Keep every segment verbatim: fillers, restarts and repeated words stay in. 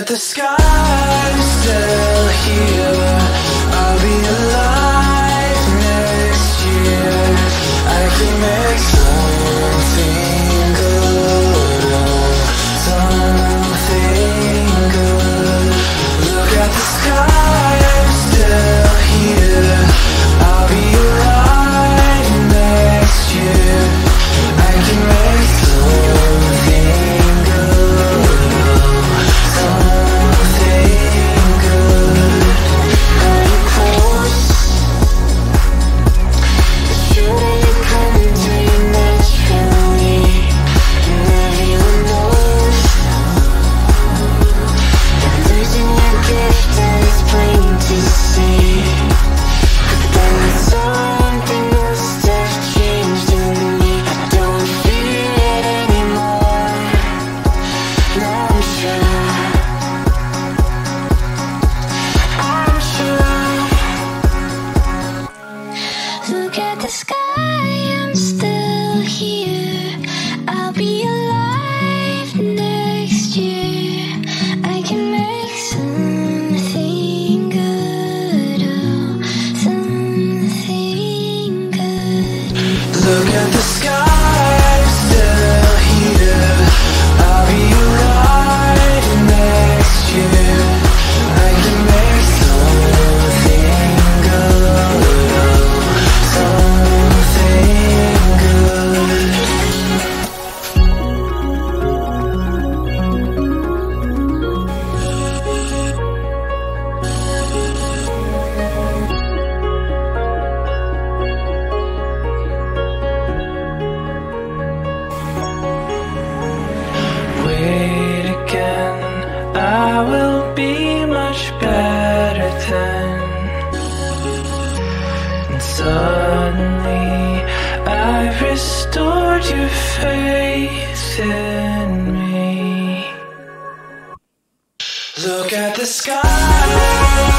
at the sky, I'm still here. I'll be alive next year. I can make something good, oh, something good. Look at the sky, I'm still here. I'll be alive next year. I can make something good, oh, something good. And of course, it shouldn't come to you naturally, and everyone knows that losing your gift is plain to see. But then something must have changed in me. I don't feel it anymore. No, I'm sure. I'm sure. Look at the sky, I'm still here. I'll be alive next year. I can make something good, oh, something good. Look at the sky, I'm still here. I'll be alive next year. I can make something good, oh, something good. Wait again, I will be much better then. And suddenly I've restored your faith in me. Look at the sky.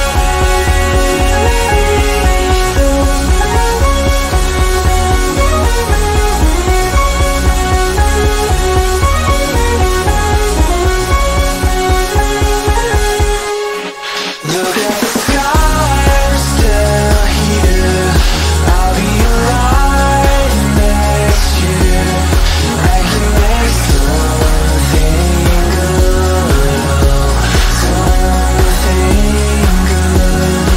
Look at the sky, I'm still here. I'll be alive next year. I can make something good, oh, something good.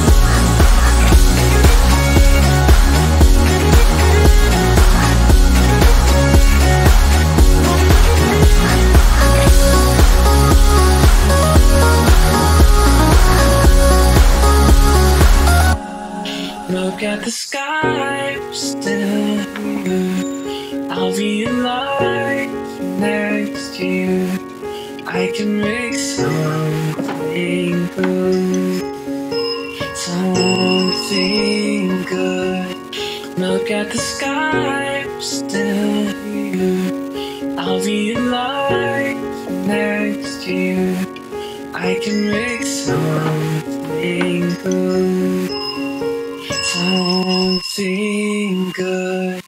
Look at the sky, I'm still here. I'll be alive next year. I can make something good, something good. Look at the sky, I'm still here. I'll be alive next year. I can make something good, something good.